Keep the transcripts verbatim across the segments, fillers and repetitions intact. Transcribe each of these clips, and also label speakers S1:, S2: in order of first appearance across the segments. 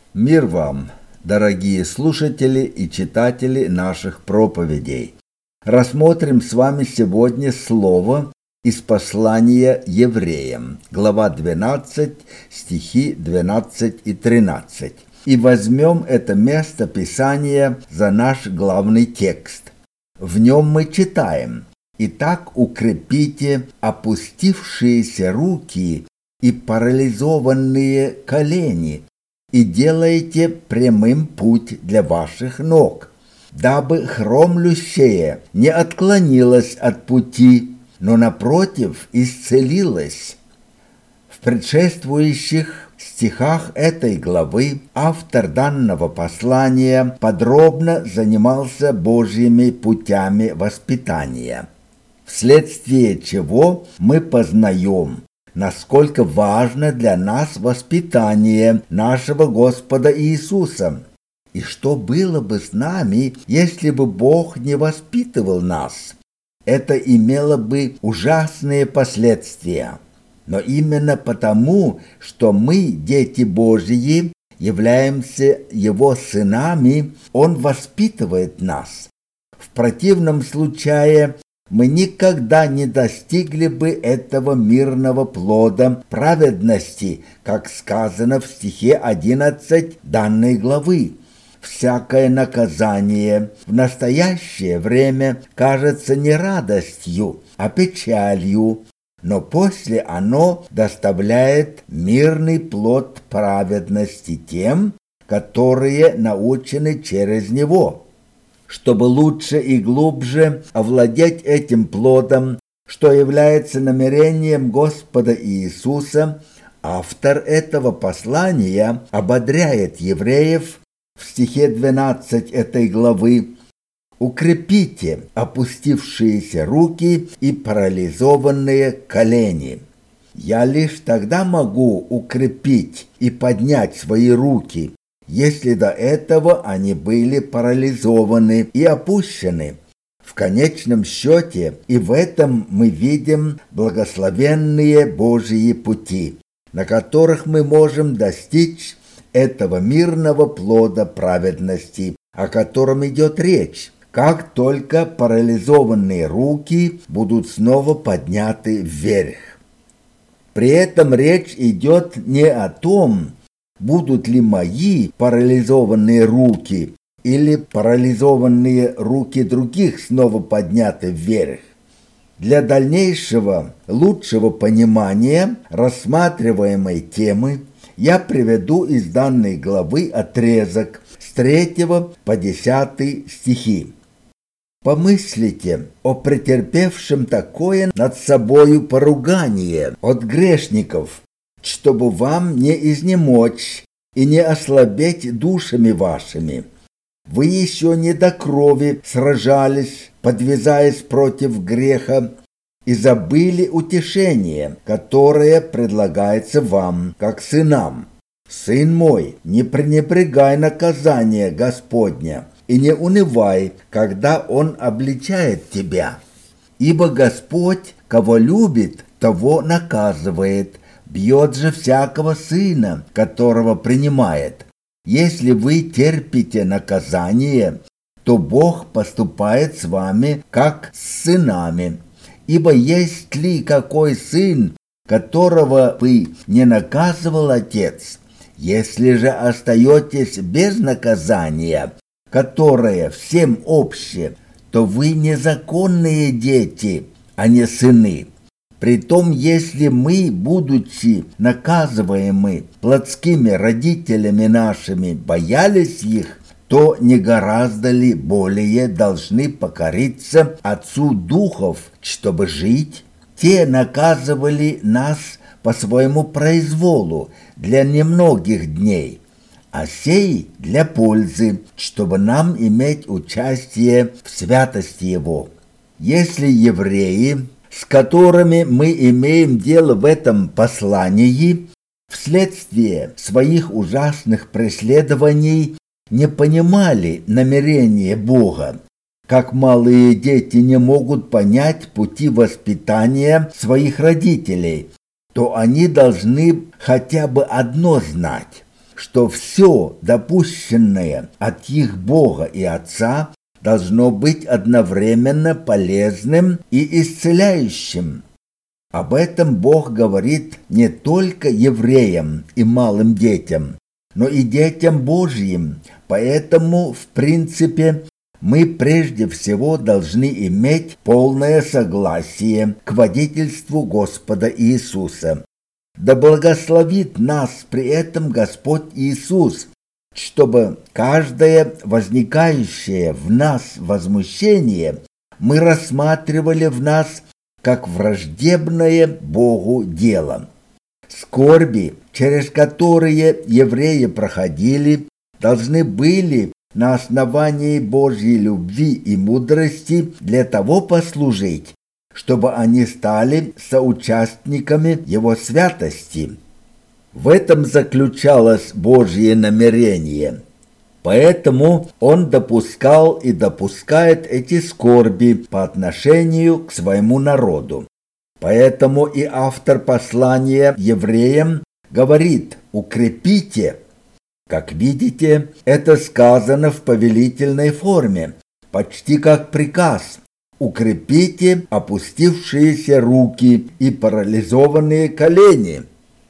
S1: Мир вам, дорогие слушатели и читатели наших проповедей. Рассмотрим с вами сегодня слово из послания евреям, глава двенадцать, стихи двенадцать и тринадцать. И возьмем это место Писания за наш главный текст. В нем мы читаем: «Итак, укрепите опустившиеся руки и парализованные колени, и делайте прямым путь для ваших ног, дабы хромлющее не отклонилось от пути, но, напротив, исцелилось». В предшествующих стихах этой главы автор данного послания подробно занимался Божьими путями воспитания, вследствие чего мы познаем, насколько важно для нас воспитание нашего Господа Иисуса, и что было бы с нами, если бы Бог не воспитывал нас. Это имело бы ужасные последствия. Но именно потому, что мы, дети Божьи, являемся Его сынами, Он воспитывает нас. В противном случае мы никогда не достигли бы этого мирного плода праведности, как сказано в стихе одиннадцать данной главы. «Всякое наказание в настоящее время кажется не радостью, а печалью, но после оно доставляет мирный плод праведности тем, которые научены через него». Чтобы лучше и глубже овладеть этим плодом, что является намерением Господа Иисуса, автор этого послания ободряет евреев в стихе двенадцать этой главы: «Укрепите опустившиеся руки и парализованные колени». Я лишь тогда могу укрепить и поднять свои руки, если до этого они были парализованы и опущены. В конечном счете и в этом мы видим благословенные Божьи пути, на которых мы можем достичь этого мирного плода праведности, о котором идет речь, как только парализованные руки будут снова подняты вверх. При этом речь идет не о том, будут ли мои парализованные руки или парализованные руки других снова подняты вверх. Для дальнейшего лучшего понимания рассматриваемой темы я приведу из данной главы отрезок с третьего по десятый стихи. «Помыслите о претерпевшем такое над собою поругание от грешников, чтобы вам не изнемочь и не ослабеть душами вашими. Вы еще не до крови сражались, подвязаясь против греха, и забыли утешение, которое предлагается вам, как сынам. Сын мой, не пренебрегай наказания Господня, и не унывай, когда Он обличает тебя. Ибо Господь, кого любит, того наказывает, бьет же всякого сына, которого принимает. Если вы терпите наказание, то Бог поступает с вами, как с сынами. Ибо есть ли какой сын, которого вы не наказывал Отец? Если же остаетесь без наказания, которое всем обще, то вы незаконные дети, а не сыны. Притом, если мы, будучи наказываемы плотскими родителями нашими, боялись их, то не гораздо ли более должны покориться Отцу Духов, чтобы жить? Те наказывали нас по своему произволу для немногих дней, а сей для пользы, чтобы нам иметь участие в святости Его. Если евреи, с которыми мы имеем дело в этом послании, вследствие своих ужасных преследований не понимали намерения Бога, как малые дети не могут понять пути воспитания своих родителей, то они должны хотя бы одно знать, что все, допущенное от их Бога и Отца, должно быть одновременно полезным и исцеляющим. Об этом Бог говорит не только евреям и малым детям, но и детям Божьим, поэтому, в принципе, мы прежде всего должны иметь полное согласие к водительству Господа Иисуса. Да благословит нас при этом Господь Иисус, чтобы каждое возникающее в нас возмущение мы рассматривали в нас как враждебное Богу дело. Скорби, через которые евреи проходили, должны были на основании Божьей любви и мудрости для того послужить, чтобы они стали соучастниками Его святости. В этом заключалось Божье намерение. Поэтому Он допускал и допускает эти скорби по отношению к своему народу. Поэтому и автор послания евреям говорит: «Укрепите». Как видите, это сказано в повелительной форме, почти как приказ. Укрепите опустившиеся руки и парализованные колени.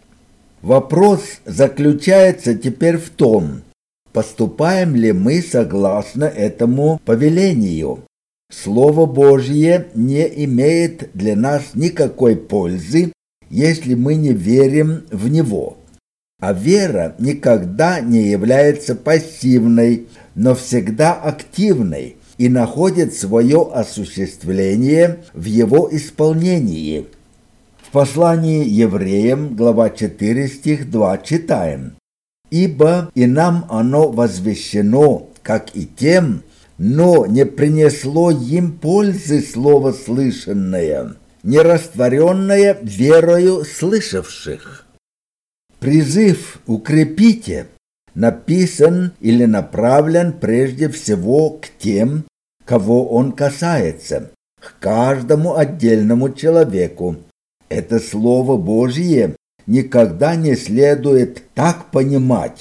S1: Вопрос заключается теперь в том, поступаем ли мы согласно этому повелению. Слово Божье не имеет для нас никакой пользы, если мы не верим в него. А вера никогда не является пассивной, но всегда активной и находит свое осуществление в его исполнении. В послании евреям, глава четыре, стих два, читаем: «Ибо и нам оно возвещено, как и тем, но не принесло им пользы слово слышанное, не растворенное верою слышавших». Призыв «укрепите» написан или направлен прежде всего к тем, кого он касается, к каждому отдельному человеку. Это Слово Божье никогда не следует так понимать,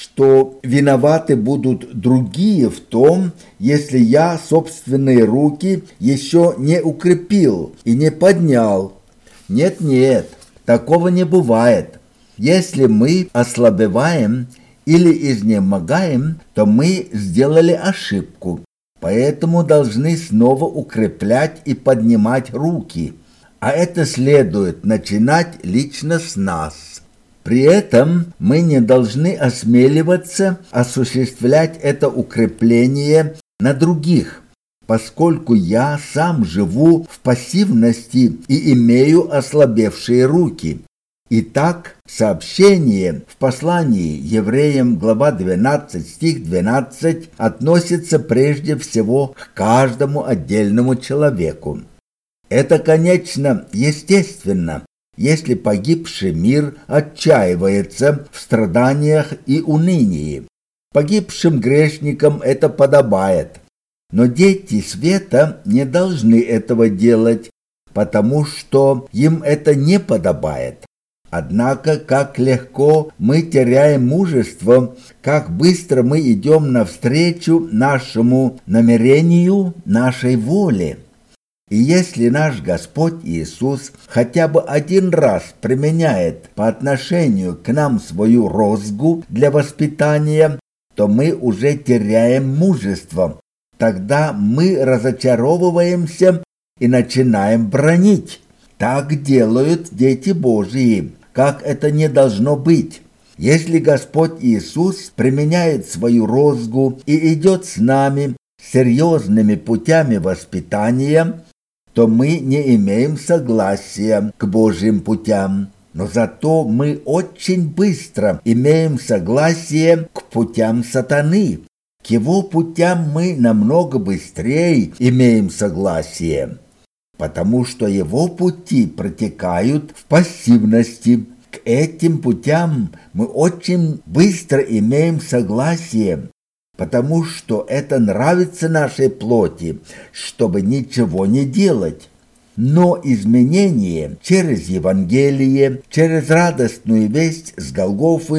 S1: что виноваты будут другие в том, если я собственные руки еще не укрепил и не поднял. Нет-нет, такого не бывает. Если мы ослабеваем или изнемогаем, то мы сделали ошибку, поэтому должны снова укреплять и поднимать руки, а это следует начинать лично с нас. При этом мы не должны осмеливаться осуществлять это укрепление на других, поскольку я сам живу в пассивности и имею ослабевшие руки. Итак, сообщение в послании евреям, глава двенадцать, стих двенадцать, относится прежде всего к каждому отдельному человеку. Это, конечно, естественно, если погибший мир отчаивается в страданиях и унынии. Погибшим грешникам это подобает. Но дети света не должны этого делать, потому что им это не подобает. Однако, как легко мы теряем мужество, как быстро мы идем навстречу нашему намерению, нашей воле. И если наш Господь Иисус хотя бы один раз применяет по отношению к нам свою розгу для воспитания, то мы уже теряем мужество. Тогда мы разочаровываемся и начинаем бранить. Так делают дети Божьи, как это не должно быть. Если Господь Иисус применяет свою розгу и идет с нами серьезными путями воспитания, то мы не имеем согласия к Божьим путям. Но зато мы очень быстро имеем согласие к путям сатаны. К его путям мы намного быстрее имеем согласие, потому что его пути протекают в пассивности. К этим путям мы очень быстро имеем согласие, потому что это нравится нашей плоти, чтобы ничего не делать. Но изменение через Евангелие, через радостную весть с Голгофы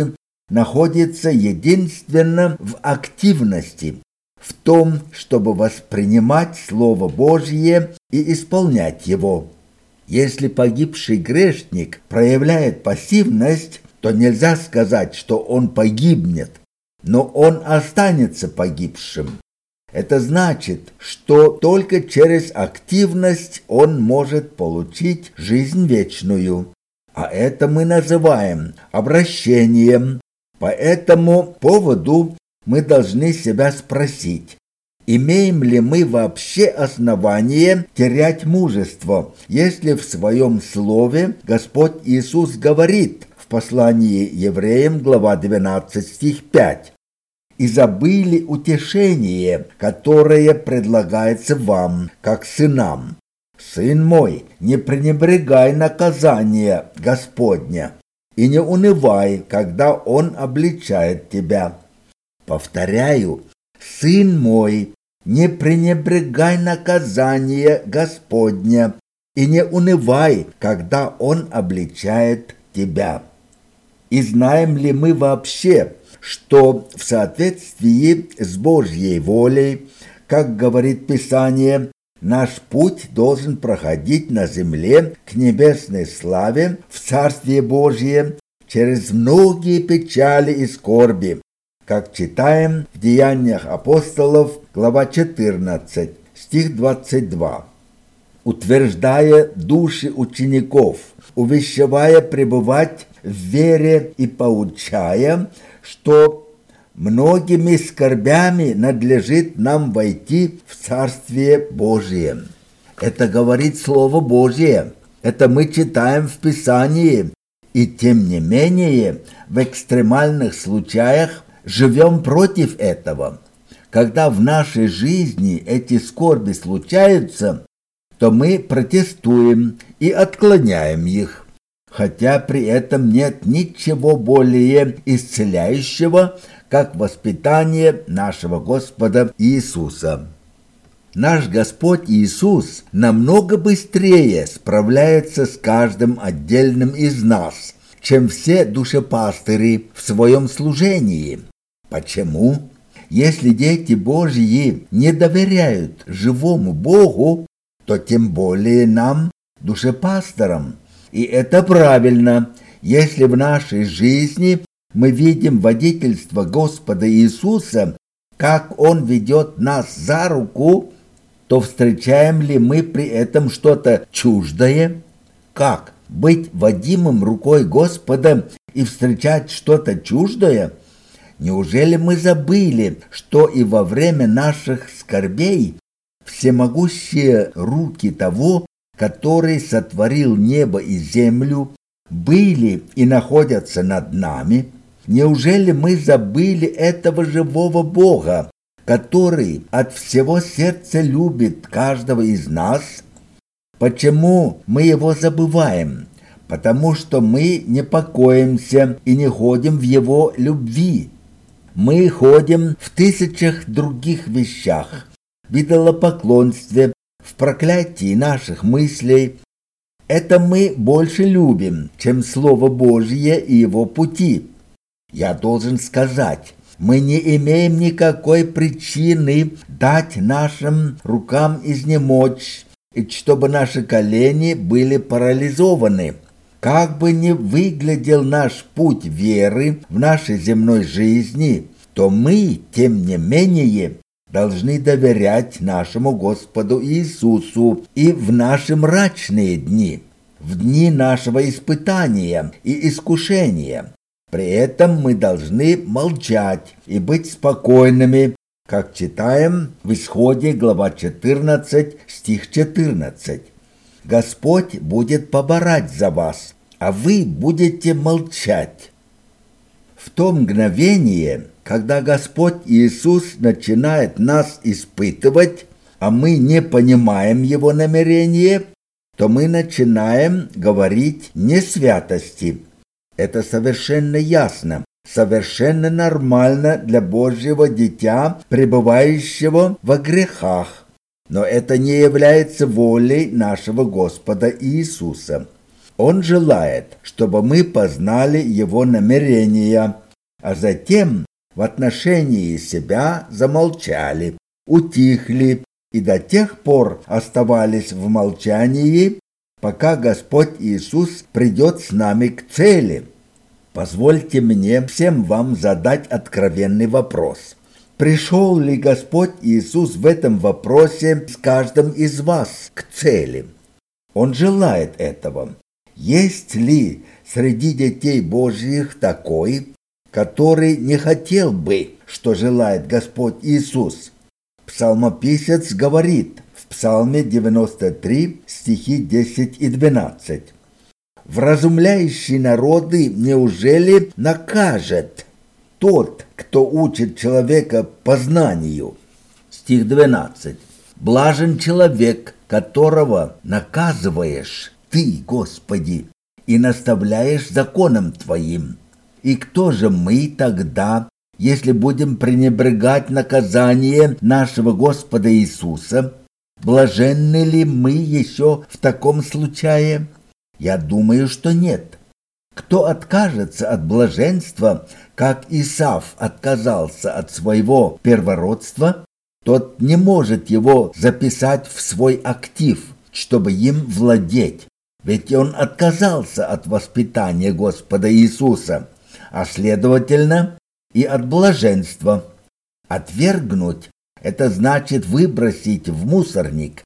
S1: находится единственно в активности, в том, чтобы воспринимать Слово Божье и исполнять его. Если погибший грешник проявляет пассивность, то нельзя сказать, что он погибнет, но он останется погибшим. Это значит, что только через активность он может получить жизнь вечную, а это мы называем обращением. По этому поводу мы должны себя спросить, имеем ли мы вообще основание терять мужество, если в своем слове Господь Иисус говорит в послании Евреям, глава двенадцать, стих пять, «И забыли утешение, которое предлагается вам, как сынам. Сын мой, не пренебрегай наказания Господня, и не унывай, когда Он обличает тебя». Повторяю, сын мой, не пренебрегай наказания Господня, и не унывай, когда Он обличает тебя. И знаем ли мы вообще, что в соответствии с Божьей волей, как говорит Писание, наш путь должен проходить на земле к небесной славе в Царствие Божье через многие печали и скорби, как читаем в Деяниях апостолов, глава четырнадцать, стих двадцать два. «Утверждая души учеников, увещевая пребывать в вере и поучая, что многими скорбями надлежит нам войти в Царствие Божие». Это говорит Слово Божие. Это мы читаем в Писании. И тем не менее, в экстремальных случаях живем против этого. Когда в нашей жизни эти скорби случаются, то мы протестуем и отклоняем их, хотя при этом нет ничего более исцеляющего, как воспитание нашего Господа Иисуса. Наш Господь Иисус намного быстрее справляется с каждым отдельным из нас, чем все душепастыри в своем служении. Почему? Если дети Божьи не доверяют живому Богу, то тем более нам, душепасторам. И это правильно, если в нашей жизни мы видим водительство Господа Иисуса, как Он ведет нас за руку, то встречаем ли мы при этом что-то чуждое? Как? Быть водимым рукой Господа и встречать что-то чуждое? Неужели мы забыли, что и во время наших скорбей всемогущие руки того, который сотворил небо и землю, были и находятся над нами? Неужели мы забыли этого живого Бога, который от всего сердца любит каждого из нас? Почему мы его забываем? Потому что мы не покоимся и не ходим в его любви. Мы ходим в тысячах других вещах, в идолопоклонстве, в проклятии наших мыслей. Это мы больше любим, чем Слово Божье и его пути. Я должен сказать, мы не имеем никакой причины дать нашим рукам изнемочь, и чтобы наши колени были парализованы. Как бы ни выглядел наш путь веры в нашей земной жизни, то мы, тем не менее, должны доверять нашему Господу Иисусу и в наши мрачные дни, в дни нашего испытания и искушения. При этом мы должны молчать и быть спокойными, как читаем в Исходе, глава четырнадцать, стих четырнадцать. Господь будет поборать за вас, а вы будете молчать. В то мгновение, когда Господь Иисус начинает нас испытывать, а мы не понимаем Его намерения, то мы начинаем говорить несвятости. Это совершенно ясно, совершенно нормально для Божьего дитя, пребывающего во грехах. Но это не является волей нашего Господа Иисуса. Он желает, чтобы мы познали Его намерения, а затем в отношении себя замолчали, утихли и до тех пор оставались в молчании, пока Господь Иисус придет с нами к цели. Позвольте мне всем вам задать откровенный вопрос. Пришел ли Господь Иисус в этом вопросе с каждым из вас к цели? Он желает этого. Есть ли среди детей Божьих такой, который не хотел бы, что желает Господь Иисус? Псалмописец говорит в Псалме девяносто три, стихи десять и двенадцать. «Вразумляющий народы неужели накажет тот, кто учит человека познанию?» Стих двенадцать. «Блажен человек, которого наказываешь Ты, Господи, и наставляешь законом Твоим. И кто же мы тогда, если будем пренебрегать наказание нашего Господа Иисуса? Блаженны ли мы еще в таком случае? Я думаю, что нет. Кто откажется от блаженства, как Исав отказался от своего первородства, тот не может его записать в свой актив, чтобы им владеть. Ведь он отказался от воспитания Господа Иисуса, а следовательно и от блаженства. Отвергнуть – это значит выбросить в мусорник.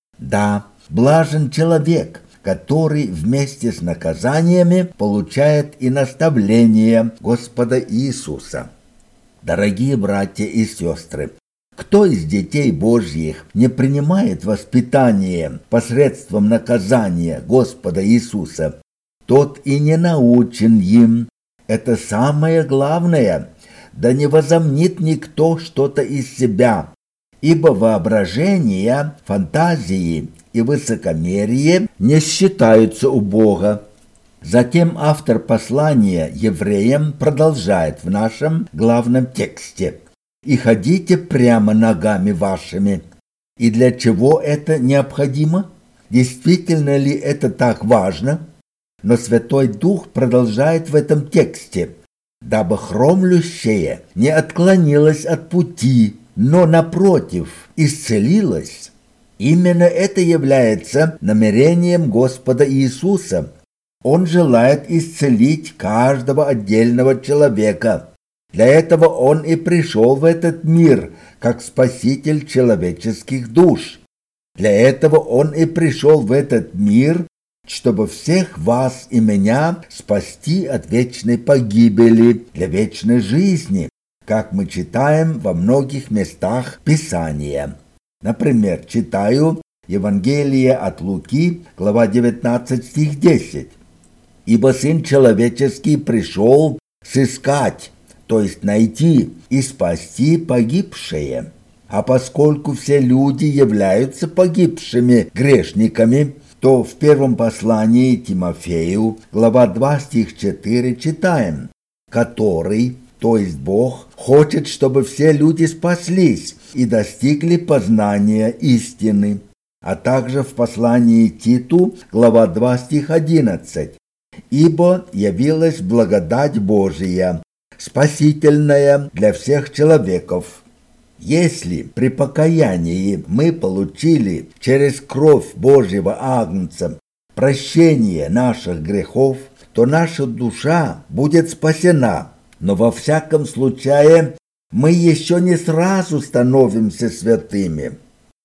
S1: Да, блажен человек, который вместе с наказаниями получает и наставление Господа Иисуса. Дорогие братья и сестры, кто из детей Божьих не принимает воспитание посредством наказания Господа Иисуса, тот и не научен им. Это самое главное. Да не возомнит никто что-то из себя, ибо воображение, фантазии и высокомерие не считаются у Бога. Затем автор послания евреям продолжает в нашем главном тексте: «И ходите прямо ногами вашими». И для чего это необходимо? Действительно ли это так важно? Но Святой Дух продолжает в этом тексте: «Дабы хромлющее не отклонилось от пути, но, напротив, исцелилось». Именно это является намерением Господа Иисуса. Он желает исцелить каждого отдельного человека. Для этого Он и пришел в этот мир, как Спаситель человеческих душ. Для этого Он и пришел в этот мир, чтобы всех вас и меня спасти от вечной погибели для вечной жизни, как мы читаем во многих местах Писания. Например, читаю Евангелие от Луки, глава девятнадцать, стих десять. «Ибо Сын Человеческий пришел сыскать, то есть найти и спасти погибшие. А поскольку все люди являются погибшими грешниками, то в первом послании Тимофею, глава два, стих четыре, читаем: «Который, то есть Бог, хочет, чтобы все люди спаслись и достигли познания истины». А также в послании Титу, глава два, стих одиннадцать: «Ибо явилась благодать Божия, спасительная для всех человеков». Если при покаянии мы получили через кровь Божьего Агнца прощение наших грехов, то наша душа будет спасена. Но во всяком случае мы еще не сразу становимся святыми.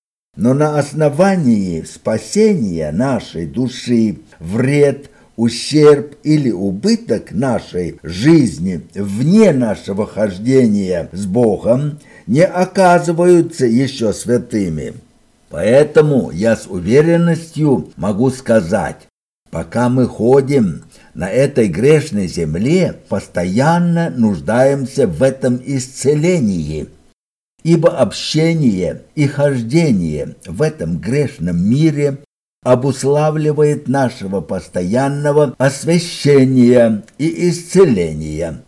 S1: Но на основании спасения нашей души вред, ущерб или убыток нашей жизни вне нашего хождения с Богом не оказываются еще святыми. Поэтому я с уверенностью могу сказать: пока мы ходим на этой грешной земле, постоянно нуждаемся в этом исцелении, ибо общение и хождение в этом грешном мире обуславливает нашего постоянного освящения и исцеления.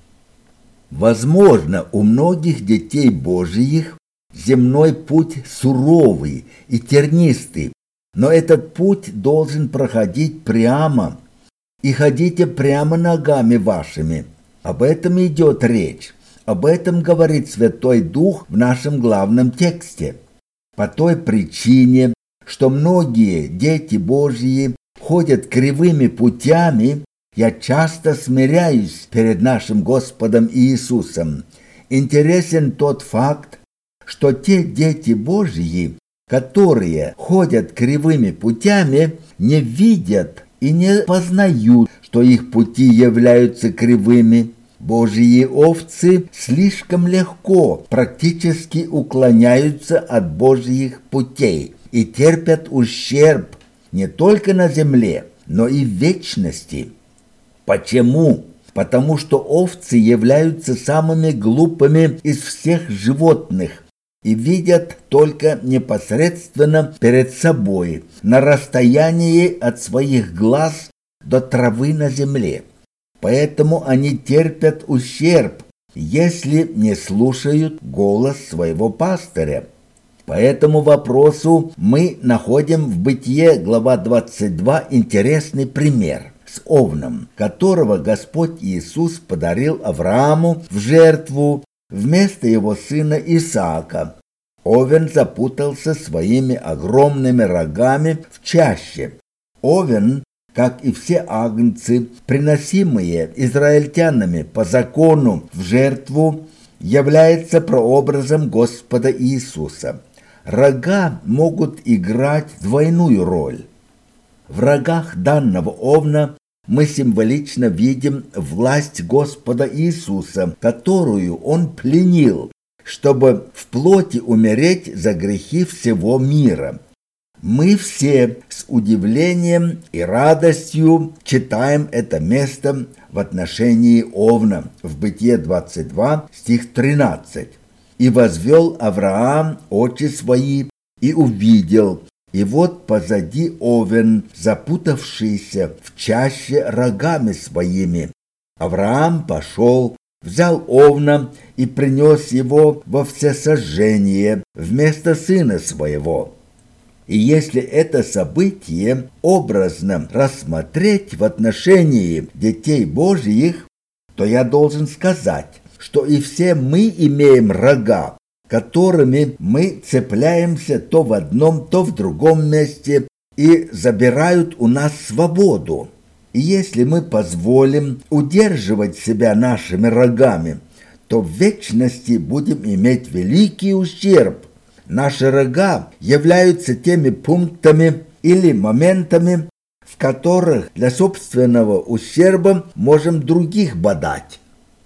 S1: Возможно, у многих детей Божьих земной путь суровый и тернистый, но этот путь должен проходить прямо. «И ходите прямо ногами вашими». Об этом идет речь. Об этом говорит Святой Дух в нашем главном тексте. По той причине, что многие дети Божьи ходят кривыми путями, я часто смиряюсь перед нашим Господом Иисусом. Интересен тот факт, что те дети Божьи, которые ходят кривыми путями, не видят и не познают, что их пути являются кривыми. Божьи овцы слишком легко, практически уклоняются от Божьих путей и терпят ущерб не только на земле, но и в вечности. Почему? Потому что овцы являются самыми глупыми из всех животных и видят только непосредственно перед собой, на расстоянии от своих глаз до травы на земле. Поэтому они терпят ущерб, если не слушают голос своего пастыря. По этому вопросу мы находим в Бытие, глава двадцать два, интересный пример с овном, которого Господь Иисус подарил Аврааму в жертву вместо его сына Исаака. Овен запутался своими огромными рогами в чаще. Овен, как и все агнцы, приносимые израильтянами по закону в жертву, является прообразом Господа Иисуса. Рога могут играть двойную роль. В рогах данного овна мы символично видим власть Господа Иисуса, которую Он пленил, чтобы в плоти умереть за грехи всего мира. Мы все с удивлением и радостью читаем это место в отношении овна в Бытие двадцать два, стих тринадцать. «И возвел Авраам очи свои и увидел, и вот позади овен, запутавшийся в чаще рогами своими. Авраам пошел, взял овна и принес его во всесожжение вместо сына своего». И если это событие образно рассмотреть в отношении детей Божьих, то я должен сказать, что и все мы имеем рога, которыми мы цепляемся то в одном, то в другом месте и забирают у нас свободу. И если мы позволим удерживать себя нашими рогами, то в вечности будем иметь великий ущерб. Наши рога являются теми пунктами или моментами, в которых для собственного ущерба можем других бодать.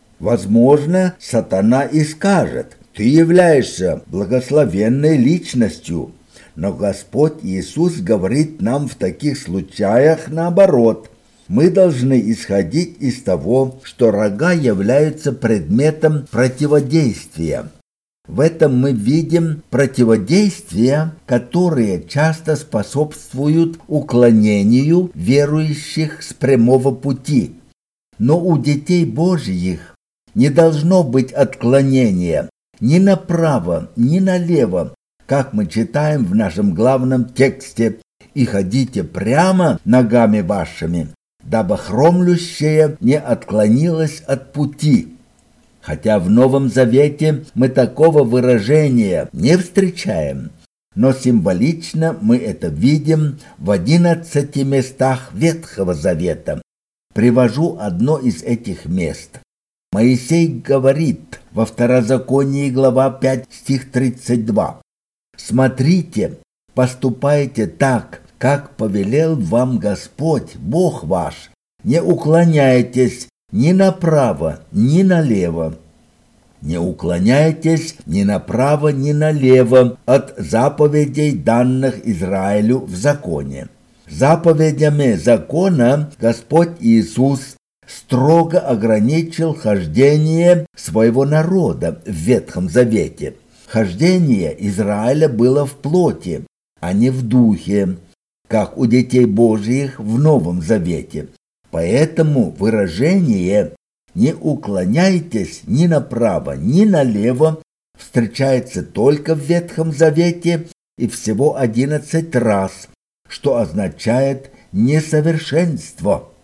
S1: Возможно, сатана и скажет: «Ты являешься благословенной личностью», но Господь Иисус говорит нам в таких случаях наоборот. Мы должны исходить из того, что рога являются предметом противодействия. В этом мы видим противодействия, которые часто способствуют уклонению верующих с прямого пути. Но у детей Божьих не должно быть отклонения ни направо, ни налево, как мы читаем в нашем главном тексте: «И ходите прямо ногами вашими, дабы хромлющее не отклонилось от пути». Хотя в Новом Завете мы такого выражения не встречаем, но символично мы это видим в одиннадцати местах Ветхого Завета. Привожу одно из этих мест. Моисей говорит во Второзаконии, глава пять, стих тридцать два: «Смотрите, поступайте так, как повелел вам Господь, Бог ваш, не уклоняйтесь ни направо, ни налево. Не уклоняйтесь ни направо, ни налево от заповедей, данных Израилю в законе». Заповедями закона Господь Иисус строго ограничил хождение своего народа в Ветхом Завете. Хождение Израиля было в плоти, а не в духе, как у детей Божьих в Новом Завете. Поэтому выражение «не уклоняйтесь ни направо, ни налево» встречается только в Ветхом Завете и всего одиннадцать раз, что означает «несовершенство».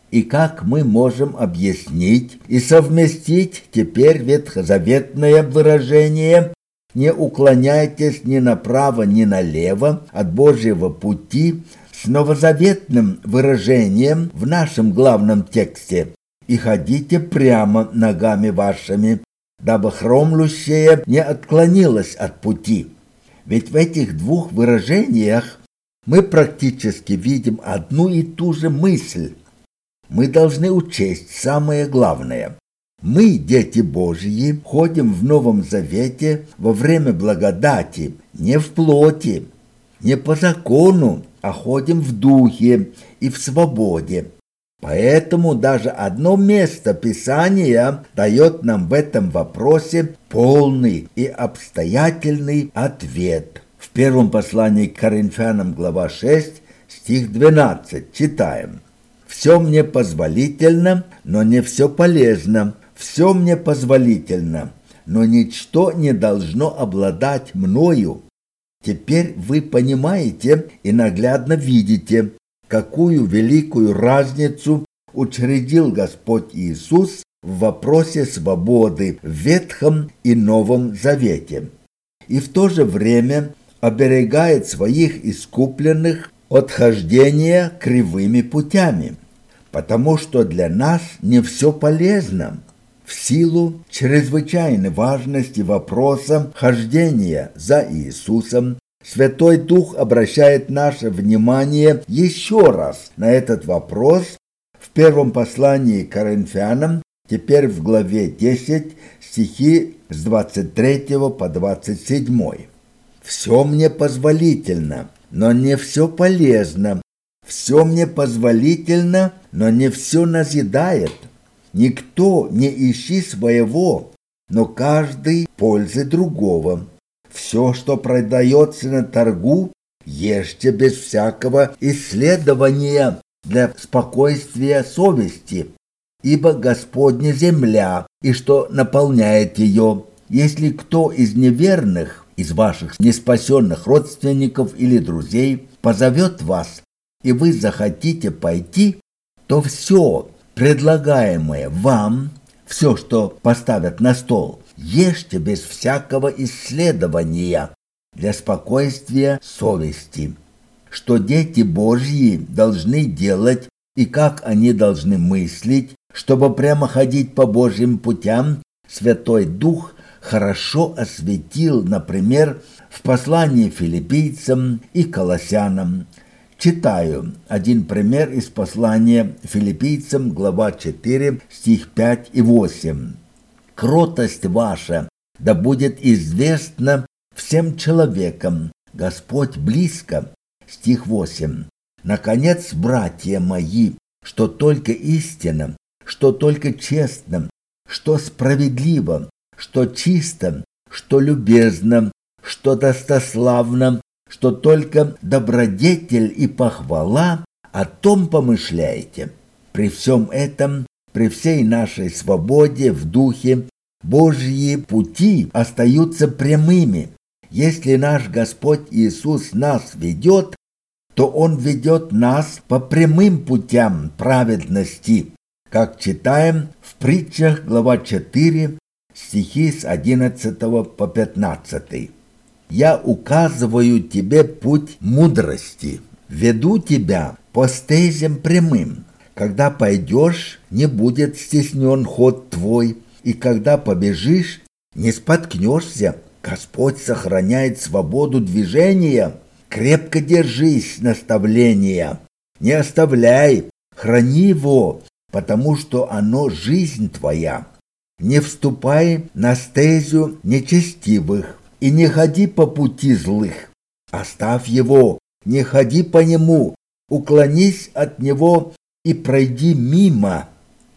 S1: И как мы можем объяснить и совместить теперь ветхозаветное выражение «не уклоняйтесь ни направо, ни налево от Божьего пути» с новозаветным выражением в нашем главном тексте «и ходите прямо ногами вашими, дабы хромлющее не отклонилось от пути». Ведь в этих двух выражениях мы практически видим одну и ту же мысль. Мы должны учесть самое главное. Мы, дети Божьи, ходим в Новом Завете во время благодати, не в плоти, не по закону, а ходим в духе и в свободе. Поэтому даже одно место Писания дает нам в этом вопросе полный и обстоятельный ответ. В первом послании к Коринфянам, глава шесть, стих двенадцать, читаем: «Все мне позволительно, но не все полезно. Все мне позволительно, но ничто не должно обладать мною». Теперь вы понимаете и наглядно видите, какую великую разницу учредил Господь Иисус в вопросе свободы в Ветхом и Новом Завете. И в то же время оберегает своих искупленных от хождения кривыми путями, потому что для нас не все полезно. В силу чрезвычайной важности вопроса хождения за Иисусом, Святой Дух обращает наше внимание еще раз на этот вопрос в первом послании к Коринфянам, теперь в главе десять, стихи с двадцать третьего по двадцать седьмой. «Все мне позволительно, но не все полезно. Все мне позволительно, но не все назидает. Никто не ищи своего, но каждый пользы другого. Все, что продается на торгу, ешьте без всякого исследования для спокойствия совести, ибо Господня земля, и что наполняет ее. Если кто из неверных, из ваших неспасенных родственников или друзей, позовет вас, и вы захотите пойти, то все предлагаемое вам, все, что поставят на стол, ешьте без всякого исследования для спокойствия совести. Что дети Божьи должны делать и как они должны мыслить, чтобы прямо ходить по Божьим путям, Святой Дух хорошо осветил, например, в послании филиппийцам и колоссянам. Читаю один пример из послания филиппийцам, глава четыре, стих пять и восемь. «Кротость ваша да будет известна всем человекам, Господь близко». Стих восемь. «Наконец, братья мои, что только истинно, что только честно, что справедливо, что чисто, что любезно, что достославно, что только добродетель и похвала, о том помышляете. При всем этом, при всей нашей свободе в духе, Божьи пути остаются прямыми. Если наш Господь Иисус нас ведет, то Он ведет нас по прямым путям праведности, как читаем в притчах, глава четыре, стихи с одиннадцатого по пятнадцатый. «Я указываю тебе путь мудрости, веду тебя по стезям прямым. Когда пойдешь, не будет стеснен ход твой, и когда побежишь, не споткнешься. Господь сохраняет свободу движения. Крепко держись наставления, не оставляй, храни его, потому что оно жизнь твоя. Не вступай на стезю нечестивых и не ходи по пути злых. Оставь его, не ходи по нему, уклонись от него и пройди мимо».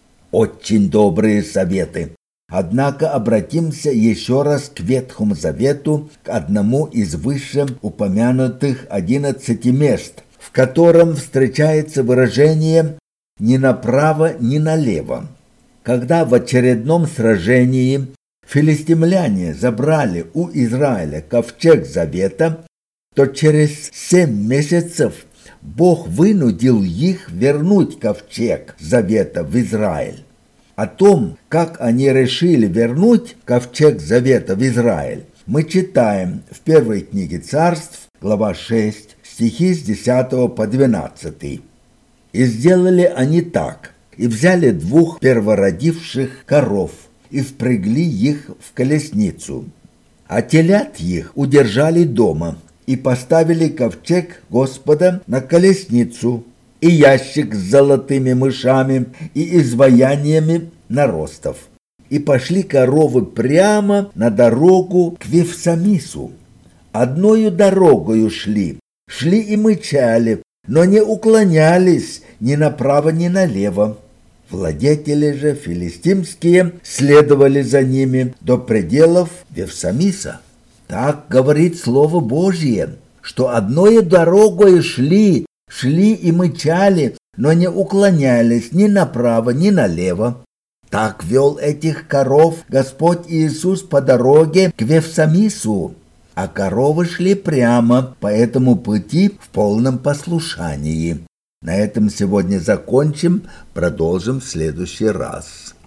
S1: Очень добрые советы. Однако обратимся еще раз к Ветхому Завету, к одному из выше упомянутых одиннадцати мест, в котором встречается выражение «ни направо, ни налево». Когда в очередном сражении филистимляне забрали у Израиля ковчег Завета, то через семь месяцев Бог вынудил их вернуть ковчег завета в Израиль. О том, как они решили вернуть ковчег завета в Израиль, мы читаем в первой книге Царств, глава шесть, стихи с десятого по двенадцатый. «И сделали они так, и взяли двух первородивших коров, и впрягли их в колесницу, а телят их удержали дома, и поставили ковчег Господа на колесницу, и ящик с золотыми мышами и изваяниями наростов. И пошли коровы прямо на дорогу к Вифсамису. Одною дорогою шли, шли и мычали, но не уклонялись ни направо, ни налево. Владетели же филистимские следовали за ними до пределов Вифсамиса. Так говорит Слово Божье, что одною дорогою шли, шли и мычали, но не уклонялись ни направо, ни налево. Так вел этих коров Господь Иисус по дороге к Вифсамису, а коровы шли прямо по этому пути в полном послушании. На этом сегодня закончим, продолжим в следующий раз.